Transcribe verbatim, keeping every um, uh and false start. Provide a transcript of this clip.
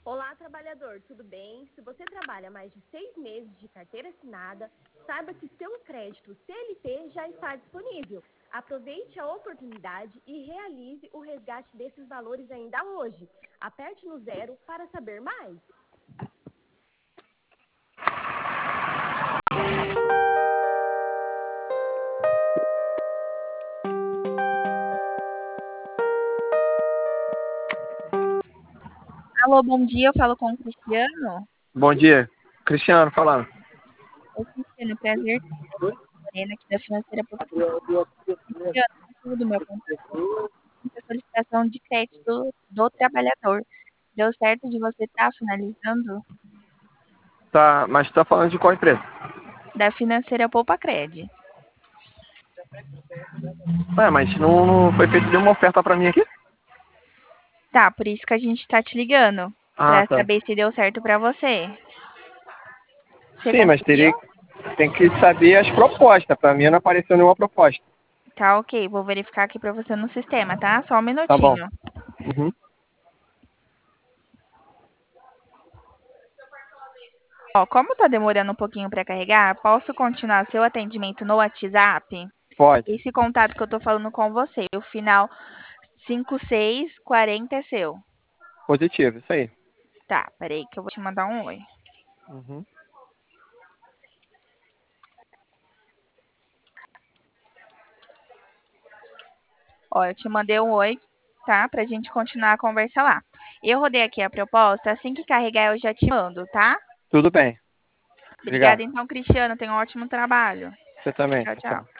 Olá, trabalhador, tudo bem? Se você trabalha mais de seis meses de carteira assinada, saiba que seu crédito C L T já está disponível. Aproveite a oportunidade e realize o resgate desses valores ainda hoje. Aperte no zero para saber mais. Alô, bom dia, eu falo com o Cristiano. Bom dia, Cristiano falando. Oi, Cristiano, prazer. Lorena, aqui da Financeira Popular. Cristiano, o motivo do meu contato é a solicitação de crédito do trabalhador. Deu certo de você estar finalizando? Tá, mas tu tá falando de qual empresa? Da Financeira Poupa Cred. Ué, mas não, não foi feita nenhuma oferta pra mim aqui? Tá, por isso que a gente tá te ligando, Ah, pra tá. saber se deu certo pra você. Você Sim, mas conseguiu? teria, tem que saber as propostas. Pra mim não apareceu nenhuma proposta. Tá, ok. Vou verificar aqui pra você no sistema, tá? Só um Tá bom. minutinho. Uhum. Ó, como tá demorando um pouquinho pra carregar, posso continuar seu atendimento no WhatsApp? Pode. Esse contato que eu tô falando com você, o final cinco seis quarenta é seu. Positivo, isso aí. Tá, peraí que eu vou te mandar um oi. Uhum. Ó, eu te mandei um oi, tá? Pra gente continuar a conversa lá. Eu rodei aqui a proposta, assim que carregar eu já te mando, tá? Tudo bem. Obrigada Obrigado. então, Cristiano. Tenha um ótimo trabalho. Você também. Tchau, Tchau, tchau. tchau.